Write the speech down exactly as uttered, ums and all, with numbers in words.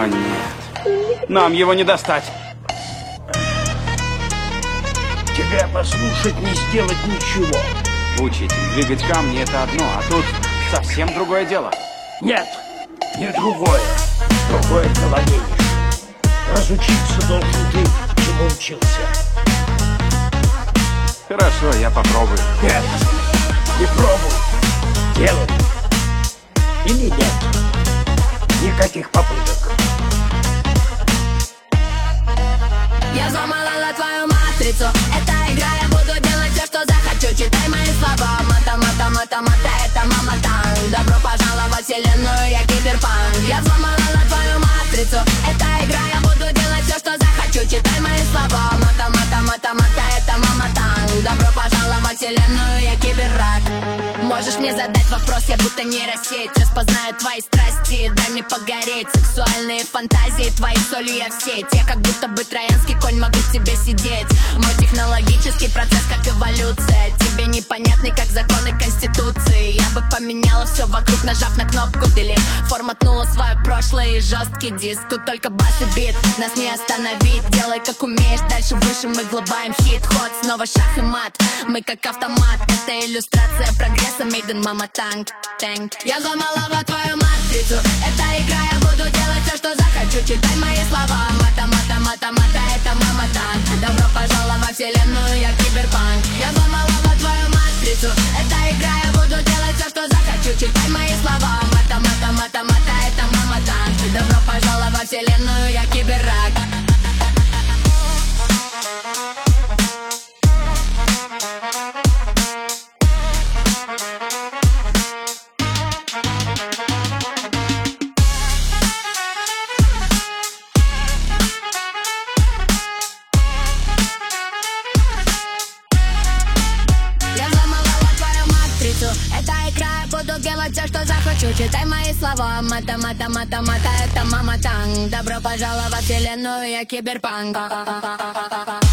О, нет. Нам его не достать. Тебя послушать, не сделать ничего. Учитель, двигать камни — это одно, а тут совсем другое дело. Нет, не другое. Другое говоришь. Разучиться должен ты, чему учился. Хорошо, я попробую. Нет, не пробуй. Делай. Или нет. Никаких попыток. Я взломала твою матрицу. Это игра, я буду делать все, что захочу. Читай мои слова. Мата, мата, мата, мата, это мама там. Добро пожаловать в вселенную, я киберпанк. Я взломала твою матрицу. Это игра, я буду делать все, что захочу. Читай мои слова. Мата, мата, мата, мата, это мама там. Добро пожаловать в вселенную, я киберрак. Можешь мне задать вопрос, я будто нейросеть. Распознаю твои страсти, дай мне погореть. Сексуальные фантазии, твои солью я в сеть. Я как будто бы троянский конь, могу в тебе сидеть. Мой технологический процесс как эволюция. Тебе непонятный, как законы конституции. Я бы поменяла все вокруг, нажав на кнопку delete. Форматнула свое прошлое и жесткий диск. Тут только бас и бит, нас не остановить. Делай как умеешь, дальше выше мы глобаем хит. Ход, снова шах и мат, мы как автомат. Это иллюстрация прогресса, made in mama tank, tank. Я взломала твою матрицу. Это игра, я буду делать все, что захочу. Читай мои слова. Мата, мата, мата, мата, это мама танк. Добро пожаловать во вселенную, я киберпанк. Я взломала твою матрицу. Это игра, я буду делать все, что захочу. Читай мои слова. Мата, мата, мата, мата, это мама танк. Добро пожаловать во вселенную, я киберрак. Это игра, я буду делать все, что захочу. Читай мои слова. Мата, мата, мата, мата, это мама танк. Добро пожаловать в вселенную, я киберпанк.